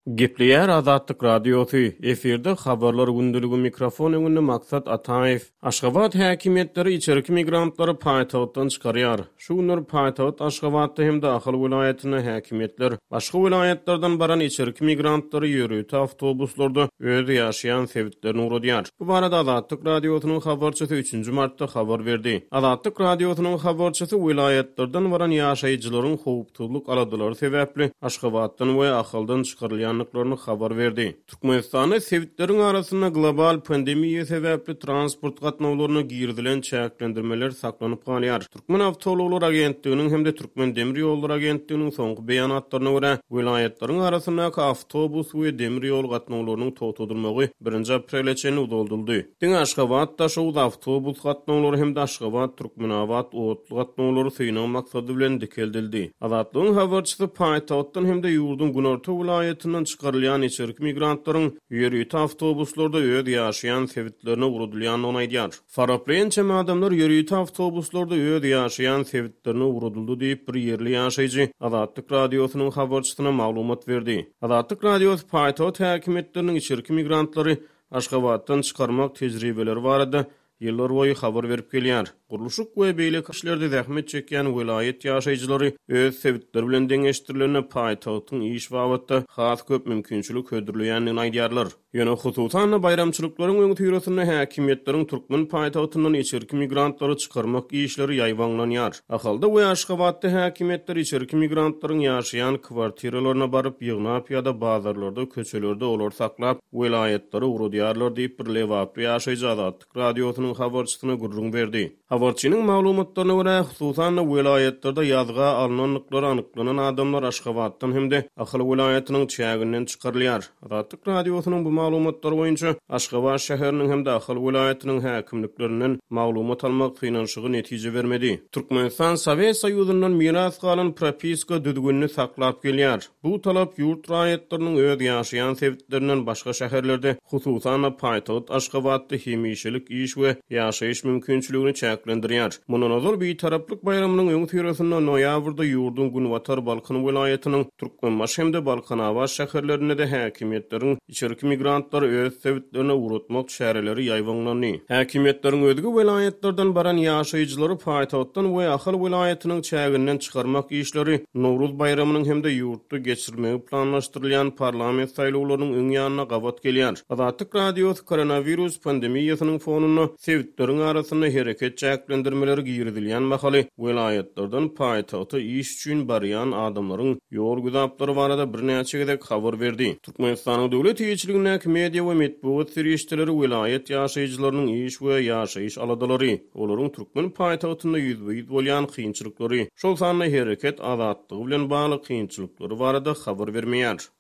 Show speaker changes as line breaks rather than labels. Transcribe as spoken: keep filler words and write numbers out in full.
Gepleyer Azatlyk radiosu efirde habarlar gündülügi mikrofon öňünde maksat Ataev. Aşgabat häkimetleri içeriki migrantlary paýtagtdan çykarýar. Şu günler paýtagat Aşgabatda hem daxil vilayatyna häkimetler başga vilayatlardan baran içeriki migrantlary ýörüýte awtobuslarda öz ýaşaýan sebitlerini uradýar. Bu barada Azatlyk radiosynyň habarçysy üçünji martda habar berdi. Azatlyk radiosynyň habarçysy vilayatlardan baran ýaşaýjylaryň howpsuzlyk aladylary sebäpli Aşgabatdan we ahyldan çykarylýan habar verdi. Türkmenistany sevitleriň arasynda global pandemiýa sebäpli transport gatnawlaryna girdilen çäklendirmeler saklanyp galýar. Türkmen Awtologlar Agentliginiň hemde Türkmen Demir ýolları Agentliginiň soňky beýanatlaryna görä, vilayatlaryň arasyndaky awtobus we demir ýol gatnawlarynyň togtadylmagy birinji aprele çen uduldyldy. Diň Aşgabatda şu awtobus gatnawlary hemde Aşgabat Türkmenabad otly gatnawlary synaw maksady bilen dikeldildi. Azatlygyň habarçysy paýtagtdan hemde ýurdun günorta vilayatynyň çıkarılan içerik migrantlaryň ýörüýte awtobuslarda öz ýaşaýan sebitlerine urudylýan onaýdýar. Farapleýen çeme adamlar ýörüýte awtobuslarda öz ýaşaýan sebitlerine urudyldy diýip bir ýerli ýaşaýjy Azatlyk radiosynyň habarçysyna maglumat berdi. Azatlyk radiosy paýtagat häkimetleriniň içerik migrantlary Aşgabatdan çykarmak tejribeleri barada ýyllar boýy habar berip gelýär. Guruluşyk we beýle kişilerde zähmet çekýän vilayet ýaşaýjylary öz sebitleri bilen deňeşdirilenme paýtagtyň iş wagtynda has köp mümkinçilik hödürleýänini aýdýarlar. Ýöne hususan bayramçylyklaryň öňe türesinde häkimetleriň türkmen paýtagtyndan içeriki migrantları çykarmak işleri ýaýwanlanýar. Ahylda we Aşgabatda häkimetler içeriki migrantlaryň ýaşaýan kwartiralaryna baryp ýygnap ýa-da bazarlarda, köçelerde olar saklap, vilayetlere urudýarlar diýip bir lewaply ýaşaýjy Azatlyk radiosynyň habarçysyna gurrun berdi. Habarçynyň maglumatlaryna görä, hususan vilayetlerde ýazga alnanlyklary anyklanan adamlar Aşgabatdan hemde Ahyl vilayatynyň çäginden çykarylýar. Azatlyk radiosynyň bu maglumatlary boýunça Aşgabat şäheriniň hemde Ahyl vilayatynyň häkimliklerinden maglumat almak finansygy netije bermedi. Türkmenistan Sowet Soýuzyndan miras galan propiska düzgünni saklap gelýär. Bu talap ýurt raýatlarynyň öz ýaşaýan sebitlerinden başga şäherlerde, hususan paýtagat Aşgabatda hemişelik iş we ýaşaýyş mümkinçiligini çäklendirýär. Mundan azal bir taraplyk bayramynyň öňe türesinde noýabrda ýurdun Günwatar Balkan vilayatynyň Türkmenbaş hemde Balkanabad şäherlerinde de häkimetleriň içeriki migrantlar öz sebitlerine urutmak şäherleri ýaýwanlandy. Häkimetleriň özgi vilayatlardan baran ýaşaýjylary paýtagatdan we Ahyl vilayatynyň çäginden çykarmak işleri Nowruz bayramynyň hemde ýurtda geçirmegi planlaşdyrylýan parlament saýlawlarynyň öň ýanyna gabat gelýär. Azatlyk radiosy koronavirus pandemiýasynyň fonuna sebitleriň arasynda hereket çäklendirmeleri girdilýän mahaly vilayatlardan paýtagta iş üçin barýan adamlaryň ýol güzaplary barada bir näçe gezek habar berdi. Türkmenistanyň döwlet ýetirligindäki media we medeniýet serişçileri vilayet ýaşaýjylarynyň iş we ýaşaýyş aladylary, olaryň türkmen paýtagtynda ýüzbeýiz bolýan kynçylyklary, şol sanly hereket azatlygy bilen bagly kynçylyklary barada habar bermeýär.